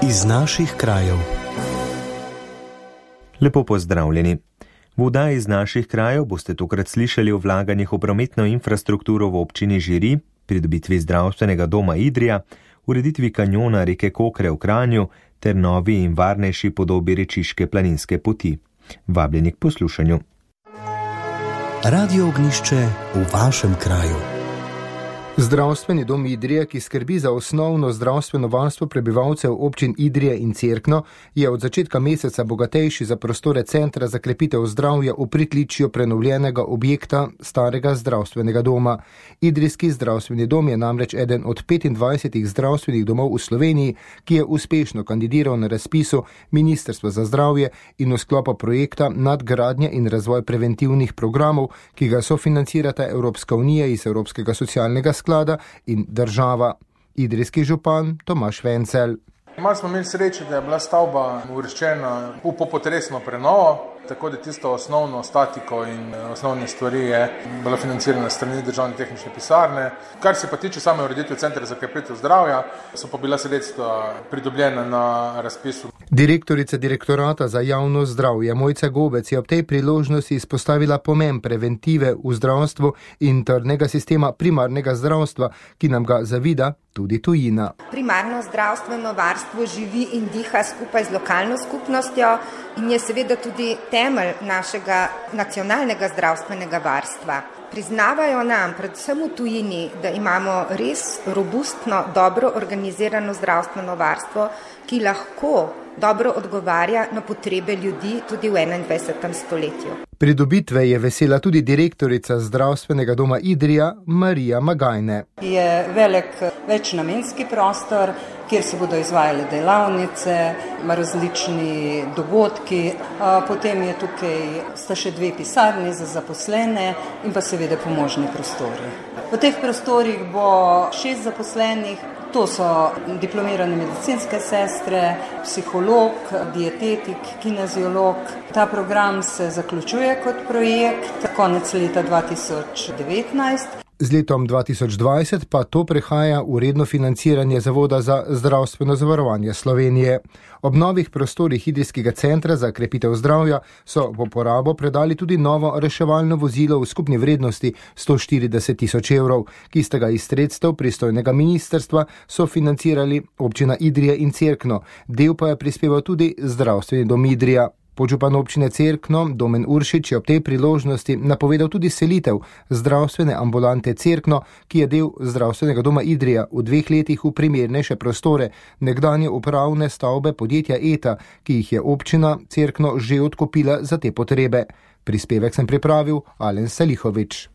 Iz naših krajev. Lepo pozdravljeni. V oddaji iz naših krajev boste tokrat slišali o vlaganjih v prometno infrastrukturo v občini Žiri, pridobitvi zdravstvenega doma Idrija, ureditvi kanjona reke Kokre v Kranju ter novi in varnejši podobi rečiške planinske poti. Vabljeni k poslušanju. Radio Ognjišče v vašem kraju. Zdravstveni dom Idrija, ki skrbi za osnovno zdravstveno varstvo prebivalcev občin Idrije in Cerkno, je od začetka meseca bogatejši za prostore centra za krepitev zdravja v pritličju prenovljenega objekta starega zdravstvenega doma. Idrijski zdravstveni dom je namreč eden od 25 zdravstvenih domov v Sloveniji, ki je uspešno kandidiral na razpisu Ministrstva za zdravje in v sklopu projekta Nadgradnja in razvoj preventivnih programov, ki ga sofinancirata Evropska unija iz Evropskega socialnega sklada in država. Idrijski župan Tomaž Vencelj. Malo smo imeli sreče, da je bila stavba uvrščena v popotresno prenovo, tako da tisto osnovno statiko in osnovne stvari je bila financirana strani državne tehnične pisarne. Kar se pa tiče same ureditve centra za krepitev zdravja, so pa bila sredstva pridobljena na razpisu. Direktorica direktorata za javno zdravje Mojca Gobec je ob tej priložnosti izpostavila pomen preventive v zdravstvu in trdnega sistema primarnega zdravstva, ki nam ga zavida tudi tujina. Primarno zdravstveno varstvo živi in diha skupaj z lokalno skupnostjo in je seveda tudi temelj našega nacionalnega zdravstvenega varstva. Priznavajo nam, predvsem v tujini, da imamo res robustno, dobro organizirano zdravstveno varstvo, ki lahko dobro odgovarja na potrebe ljudi tudi v 21. stoletju. Pridobitve je vesela tudi direktorica zdravstvenega doma Idrija Marija Magajne. Je velik večnamenski prostor, kjer se bodo izvajale delavnice, različni dogodki, potem je tukaj sta še 2 pisarni za zaposlene in pa seveda pomožni prostori. V teh prostorih bo 6 zaposlenih. To so diplomirane medicinske sestre, psiholog, dietetik, kineziolog. Ta program se zaključuje kot projekt konec leta 2019. Z letom 2020 pa to prehaja v redno financiranje Zavoda za zdravstveno zavarovanje Slovenije. Ob novih prostorih Idrijskega centra za krepitev zdravja so v uporabo predali tudi novo reševalno vozilo v skupni vrednosti 140 tisoč evrov, ki sta ga iz sredstev pristojnega ministrstva sofinancirali občina Idrija in Cerkno. Del pa je prispeval tudi zdravstveni dom Idrija. Podžupan občine Cerkno, Domen Uršič, je ob tej priložnosti napovedal tudi selitev zdravstvene ambulante Cerkno, ki je del zdravstvenega doma Idrija, v 2 letih v primernejše prostore nekdanje upravne stavbe podjetja ETA, ki jih je občina Cerkno že odkupila za te potrebe. Prispevek sem pripravil Alen Salihovič.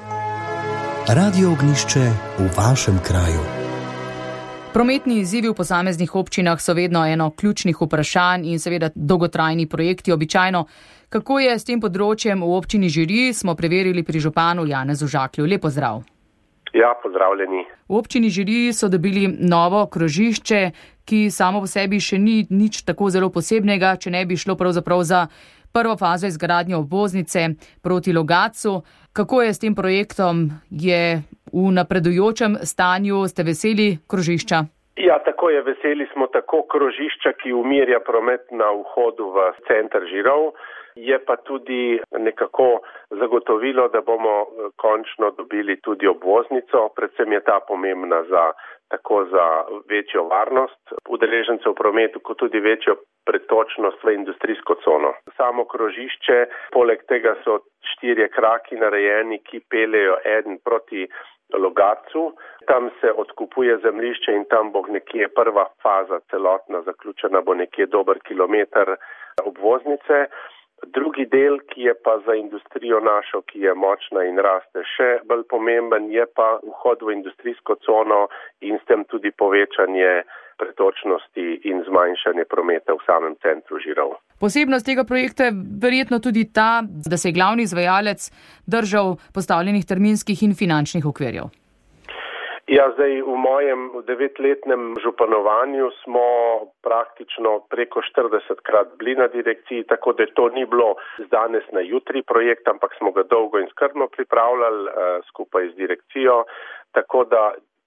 Radio Ognjišče v vašem kraju. Prometni izzivi v posameznih občinah so vedno eno ključnih vprašanj in seveda dolgotrajni projekti običajno. Kako je s tem področjem v občini Žiri, smo preverili pri županu Janezu Žaklju. Lep pozdrav. Ja, pozdravljeni. V občini Žiri so dobili novo krožišče, ki samo po sebi še ni nič tako zelo posebnega, če ne bi šlo pravzaprav za prvo fazo izgradnje obvoznice proti Logatcu. Kako je s tem projektom? Je v napredujočem stanju? Ste veseli krožišča? Ja, tako je. Veseli smo tako krožišča, ki umirja promet na vhodu v center Žirov. Je pa tudi nekako zagotovilo, da bomo končno dobili tudi obvoznico. Predvsem je ta pomembna tako za večjo varnost udeležencev v prometu, kot tudi večjo pretočnost v industrijsko cono. Samo krožišče, poleg tega so 4 kraki narejeni, ki peljejo eden proti Logatcu. Tam se odkupuje zemljišče in tam bo nekje prva faza celotna zaključena, bo nekje dober kilometer obvoznice. Drugi del, ki je pa za industrijo našo, ki je močna in raste še bolj pomemben, je pa vhod v industrijsko cono in s tem tudi povečanje pretočnosti in zmanjšanje prometa v samem centru Žirov. Posebnost tega projekta je verjetno tudi ta, da se je glavni izvajalec držal postavljenih terminskih in finančnih okvirjev. Ja, zdaj v mojem 9-letnem županovanju smo praktično preko 40krat bili na direkciji, tako da to ni bilo z danes na jutri projekt, ampak smo ga dolgo in skrbno pripravljali skupaj z direkcijo, tako da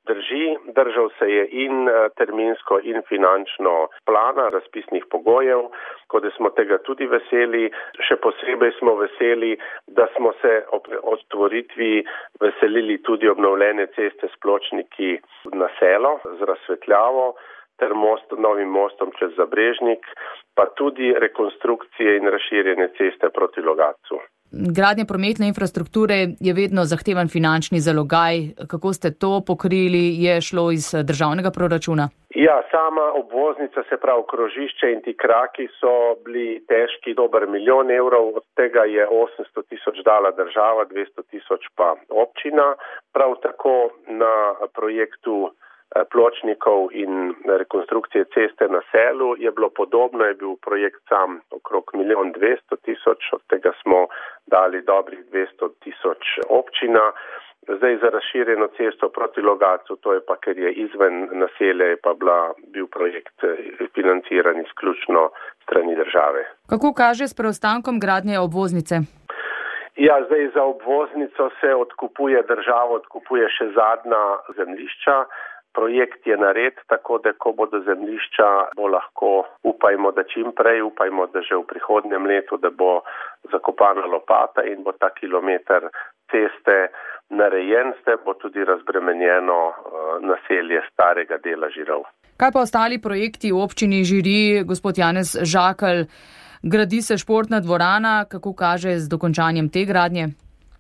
Drži, držal se je in terminsko in finančno plana razpisnih pogojev, kot da smo tega tudi veseli. Še posebej smo veseli, da smo se ob otvoritvi veselili tudi obnovljene ceste s pločniki na Selo z razsvetljavo ter novim mostom čez Zabrežnik, pa tudi rekonstrukcije in razširjene ceste proti Logatcu. Gradnja prometne infrastrukture je vedno zahtevan finančni zalogaj. Kako ste to pokrili? Je šlo iz državnega proračuna? Ja, sama obvoznica, se pravi krožišče in ti kraki so bili težki dober 1 milijon evrov, od tega je 800 tisoč dala država, 200 tisoč pa občina. Prav tako na projektu pločnikov in rekonstrukcije ceste na Selu je bilo podobno, je bil projekt sam okrog 1 milijon 200 tisoč, od tega smo dali dobrih 200 tisoč občina. Zdaj za razširjeno cesto proti Logatcu, to je pa, ker je izven naselja, je pa bil projekt financiran izključno strani države. Kako kaže s preostankom gradnje obvoznice? Ja, zdaj za obvoznico se država odkupuje še zadnja zemljišča. Projekt je nared, tako da ko bodo zemljišča, bo lahko, upajmo, da čim prej, upajmo, da že v prihodnjem letu, da bo zakopana lopata in bo ta kilometer ceste narejen, s tem bo tudi razbremenjeno naselje starega dela Žirov. Kaj pa ostali projekti v občini Žiri, gospod Janez Žakelj? Gradi se športna dvorana, kako kaže z dokončanjem te gradnje?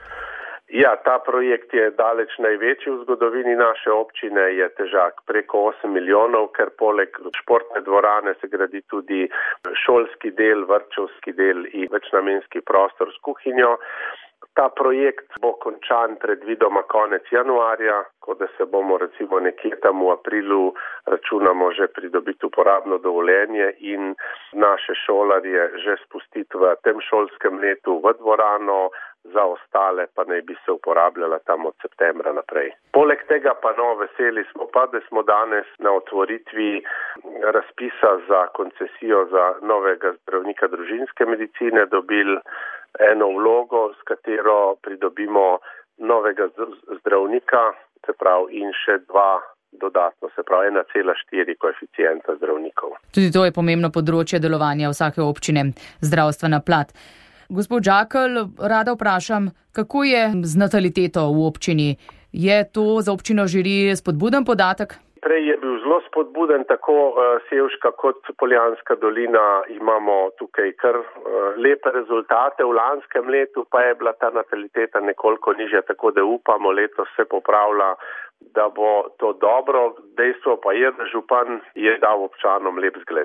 Ja, ta projekt je daleč največji v zgodovini naše občine, je težak preko 8 milijonov, ker poleg športne dvorane se gradi tudi šolski del, vrtčevski del in večnamenski prostor s kuhinjo. Ta projekt bo končan predvidoma konec januarja, ko da se bomo recimo nekje tam v aprilu računamo že pridobiti uporabno dovoljenje in naše šolarje že spustiti v tem šolskem letu v dvorano, za ostale pa naj bi se uporabljala tam od septembra naprej. Poleg tega pa veseli smo pa, da smo danes na otvoritvi razpisa za koncesijo za novega zdravnika družinske medicine dobili eno vlogo, s katero pridobimo novega zdravnika, se pravi, in še 2 dodatno, se pravi 1,4 koeficienta zdravnikov. Tudi to je pomembno področje delovanja vsake občine, zdravstvena plat. Gospod Žakelj, rada vprašam, kako je z nataliteto v občini? Je to za občino Žiri spodbuden podatek? Prej je bil zelo spodbuden, tako Sevška kot Poljanska dolina imamo tukaj kar lepe rezultate. V lanskem letu pa je bila ta nataliteta nekoliko nižja, tako da upamo, letos se popravlja, da bo to dobro. Dejstvo pa je, da župan je dal občanom lep zgled.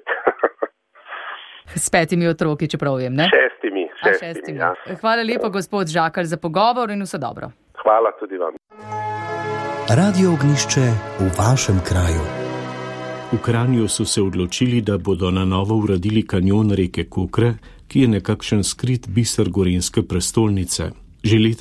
S 5 otroki, čeprav vem, ne? 6. Ja. Hvala lepa, gospod Žakelj, za pogovor in vse dobro. Hvala tudi vam. Radio Ognišče v vašem kraju. V Kranju so se odločili, da bodo na novo uredili kanjon reke Kokre, ki je nekakšen skrit biser gorenjske prestolnice. Že leta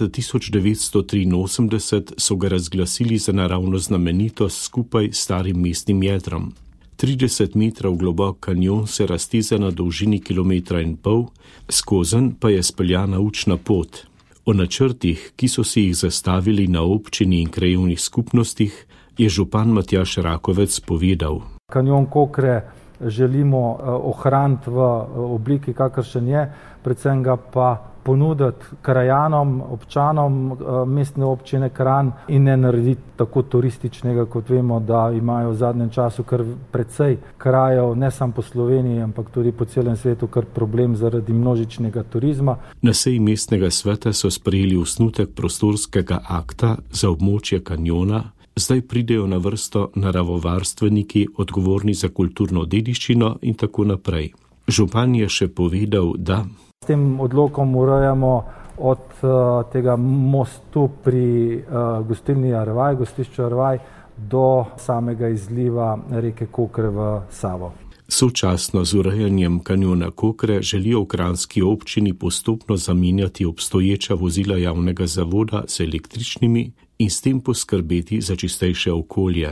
1983 so ga razglasili za naravno znamenitost skupaj s starim mestnim jedrom. 30 metrov globok kanjon se razteza na dolžini 1,5 kilometra, skozenj pa je speljana učna pot. O načrtih, ki so si jih zastavili na občini in krajevnih skupnostih, je župan Matjaž Rakovec povedal. Kanjon Kokre želimo ohraniti v obliki, kakršen je, predvsem ga pa ponuditi krajanom, občanom mestne občine Kranj in ne narediti tako turističnega, kot vemo, da imajo v zadnjem času kar precej krajev, ne samo po Sloveniji, ampak tudi po celem svetu, kar problem zaradi množičnega turizma. Na seji mestnega sveta so sprejeli osnutek prostorskega akta za območje kanjona. Zdaj pridejo na vrsto naravovarstveniki, odgovorni za kulturno dediščino in tako naprej. Župan je še povedal, da s tem odlokom urejamo od tega mostu pri gostilni Arvaj, gostišču Arvaj, do samega izliva reke Kokre v Savo. Sočasno z urejanjem kanjona Kokre želijo v kranjski občini postopno zamenjati obstoječa vozila javnega zavoda z električnimi in s tem poskrbeti za čistejše okolje.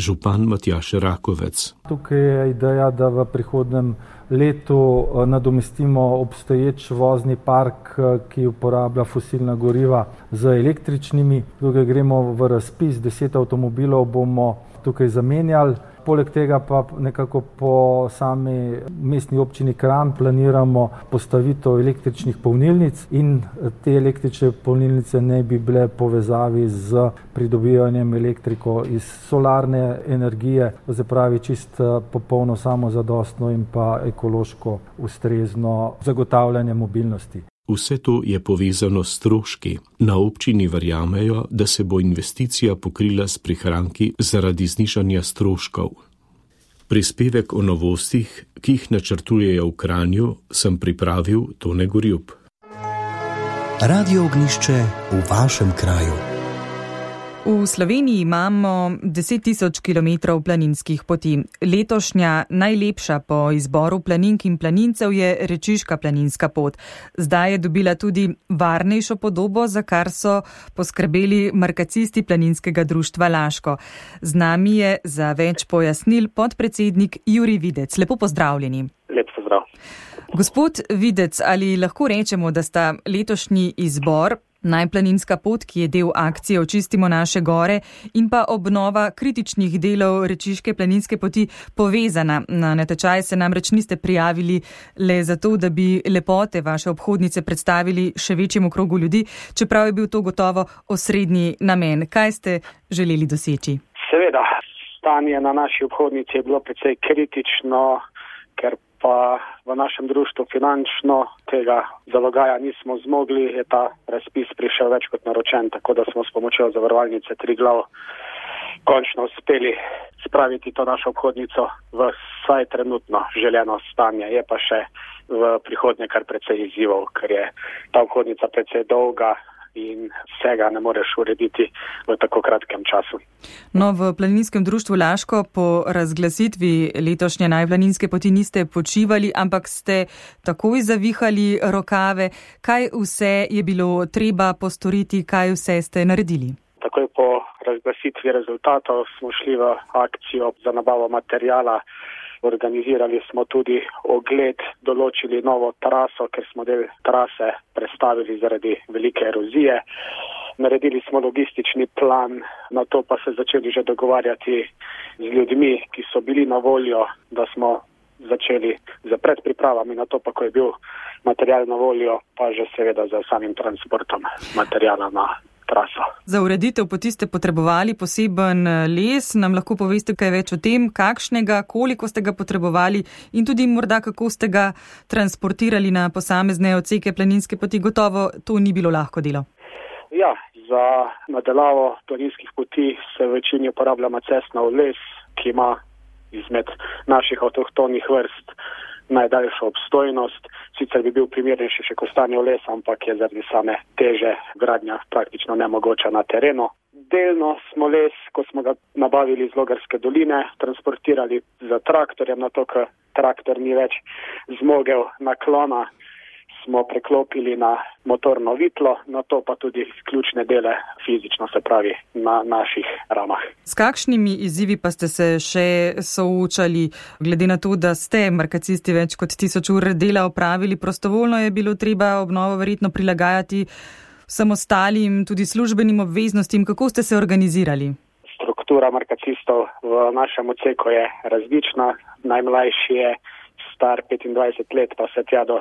župan Matjaž Rakovec. Tukaj je ideja, da v prihodnem letu nadomestimo obstoječ vozni park, ki uporablja fosilna goriva z električnimi. Tukaj gremo v razpis, 10 avtomobilov bomo tukaj zamenjali. Poleg tega pa nekako po sami mestni občini Kranj planiramo postavitev električnih polnilnic in te električne polnilnice ne bi bile povezavi z pridobivanjem elektriko iz solarne energije, se pravi čist popolno samozadostno in pa ekološko ustrezno zagotavljanje mobilnosti. Vse to je povezano s stroški. Na občini verjamejo, da se bo investicija pokrila s prihranki zaradi znižanja stroškov. Prispevek o novostih, ki jih načrtujejo v Kranju, sem pripravil Tone Gorjup. Radio Ognjišče v vašem kraju. V Sloveniji imamo 10.000 km planinskih poti. Letošnja najlepša po izboru planink in planincev je Rečiška planinska pot. Zdaj je dobila tudi varnejšo podobo, za kar so poskrbeli markacisti Planinskega društva Laško. Z nami je za več pojasnil podpredsednik Jurij Videc. Lepo pozdravljeni. Lep pozdrav. Gospod Videc, ali lahko rečemo, da sta letošnji izbor Najplaninska pot, ki je del akcije Očistimo naše gore, in pa obnova kritičnih delov Rečiške planinske poti povezana? Na natečaj se namreč niste prijavili le zato, da bi lepote vaše obhodnice predstavili še večjemu krogu ljudi, čeprav je bil to gotovo osrednji namen. Kaj ste želeli doseči? Seveda, stanje na naši obhodnici je bilo precej kritično, ker pa v našem društvu finančno tega zalogaja nismo zmogli, je ta razpis prišel več kot naročen, tako da smo s pomočjo zavarovalnice Triglav končno uspeli spraviti to našo obhodnico v vsaj trenutno željeno stanje. Je pa še v prihodnje kar precej izzivov, ker je ta obhodnica precej dolga in vsega ne moreš urediti v tako kratkem času. No, v Planinskem društvu Laško po razglasitvi letošnje najplaninske poti niste počivali, ampak ste takoj zavihali rokave. Kaj vse je bilo treba postoriti, kaj vse ste naredili? Takoj po razglasitvi rezultatov smo šli v akcijo za nabavo materijala. Organizirali smo tudi ogled, določili novo traso, ker smo del trase prestavili zaradi velike erozije. Naredili smo logistični plan, na to pa se začeli že dogovarjati z ljudmi, ki so bili na voljo, da smo začeli z predpripravami, na to pa, ko je bil material na voljo, pa že seveda za samim transportom materijala na traso. Za ureditev poti ste potrebovali poseben les. Nam lahko poveste kaj več o tem, kakšnega, koliko ste ga potrebovali in tudi morda kako ste ga transportirali na posamezne odseke planinske poti? Gotovo to ni bilo lahko delo. Ja, za nadelavo planinskih poti se v večini uporablja macesnov les, ki ima izmed naših avtohtonih vrst najdaljšo obstojnost. Sicer bi bil primernejši še kostanjev les, ampak je zaradi same teže gradnja praktično nemogoča na terenu. Delno smo les, ko smo ga nabavili iz Logarske doline, transportirali z traktorjem, na to, ker traktor ni več zmogel naklona, smo preklopili na motorno vitlo, na to pa tudi ključne dele fizično, se pravi na naših ramah. S kakšnimi izzivi pa ste se še soočali, glede na to, da ste markacisti več kot 1000 ur dela opravili prostovoljno, je bilo treba obnovo verjetno prilagajati vsem ostalim, tudi službenim obveznostim. Kako ste se organizirali? Struktura markacistov v našem odseku je različna. Najmlajši je star 25 let, pa se tja do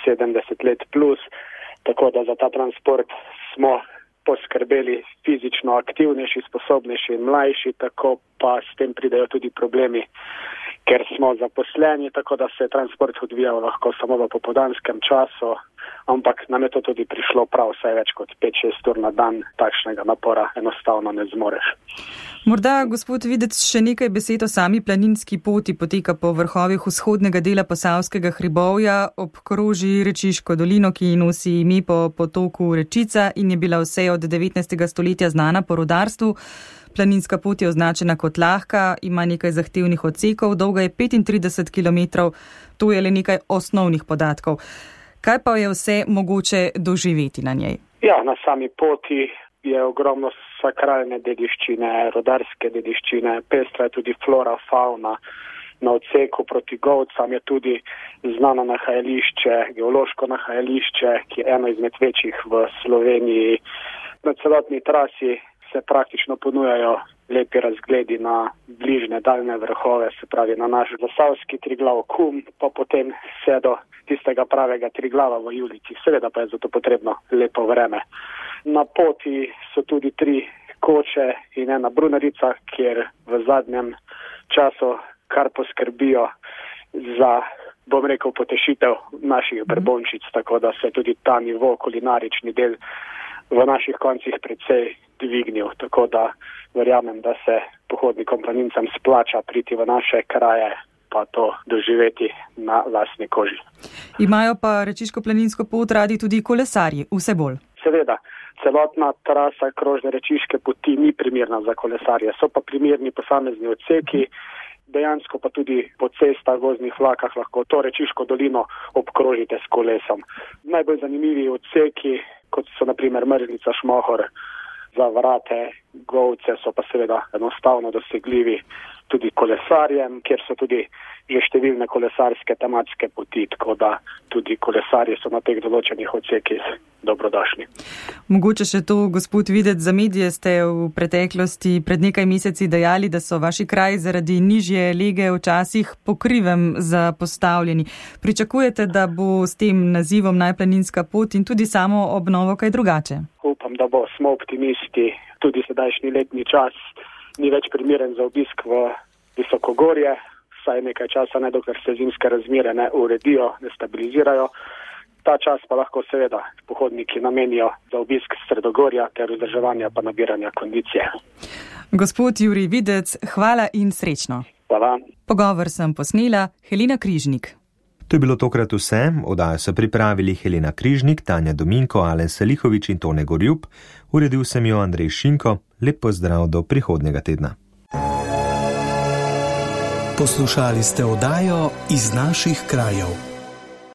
70 let plus, tako da za ta transport smo poskrbeli fizično aktivnejši, sposobnejši in mlajši, tako pa s tem pridejo tudi problemi, ker smo zaposleni, tako da se transport odvijal lahko samo v popoldanskem času, ampak nam je to tudi prišlo prav, vsaj več kot 5-6 ur na dan, takšnega napora enostavno ne zmoreš. Morda, gospod Videc, še nekaj besed o sami planinski poti. Poteka po vrhovih vzhodnega dela Posavskega hribovja, obkroži Rečiško dolino, ki nosi ime po potoku Rečica in je bila vse od 19. stoletja znana po rudarstvu. Planinska pot je označena kot lahka, ima nekaj zahtevnih odsekov, dolga je 35 km, to je le nekaj osnovnih podatkov. Kaj pa je vse mogoče doživeti na njej? Ja, na sami poti je ogromno sakralne dediščine, rodarske dediščine, pestra je tudi flora, fauna. Na odseku proti Govcam je tudi znano nahajališče, geološko nahajališče, ki je eno izmed večjih v Sloveniji. Na celotni trasi se praktično ponujajo lepi razgledi na bližnje daljne vrhove, se pravi na naš zasavski Triglav Kum, pa potem vse do tistega pravega Triglava v Julici. Seveda pa je zato potrebno lepo vreme. Na poti so tudi 3 koče in ena brunarica, kjer v zadnjem času kar poskrbijo za, bom rekel, potešitev naših brbončic, tako da se tudi ta nivo, kulinarični del v naših koncih precej dvignil, tako da verjamem, da se pohodnikom planincem splača priti v naše kraje, pa to doživeti na lastni koži. Imajo pa Rečiško-planinsko pot radi tudi kolesarji, vse bolj. Seveda, celotna trasa krožne Rečiške poti ni primerna za kolesarje, so pa primerni posamezni odseki, dejansko pa tudi po cestah, voznih vlakah lahko to Rečiško dolino obkrožite s kolesom. Najbolj zanimivi odseki, kot so na primer Mrzlica, Šmohor, za Vrate, Govce, so pa seveda enostavno dosegljivi tudi kolesarjem, kjer so tudi že številne kolesarske tematske poti, tako da tudi kolesarji so na teh določenih odsekih dobrodošli. Mogoče še to, gospod Videc, za medije ste v preteklosti pred nekaj meseci dejali, da so vaši kraji zaradi nižje lege včasih pokrivem zapostavljeni. Pričakujete, da bo s tem nazivom Najplaninska pot in tudi samo obnovo kaj drugače? Upam, da bo. Smo optimisti. Tudi sedajšnji letni čas ni več primeren za obisk v Visokogorje, saj nekaj časa, ne dokler se zimske razmere ne uredijo, ne stabilizirajo. Ta čas pa lahko seveda pohodniki namenijo za obisk Sredogorja ter vzdrževanja pa nabiranja kondicije. Gospod Jurij Videc, hvala in srečno. Hvala. Pogovor sem posnela Helena Križnik. To je bilo tokrat vse. Oddajo so pripravili Helena Križnik, Tanja Dominko, Alen Salihovič in Tone Gorjub. Uredil sem jo Andrej Šinko. Lep pozdrav do prihodnjega tedna. Poslušali ste oddajo Iz naših krajev.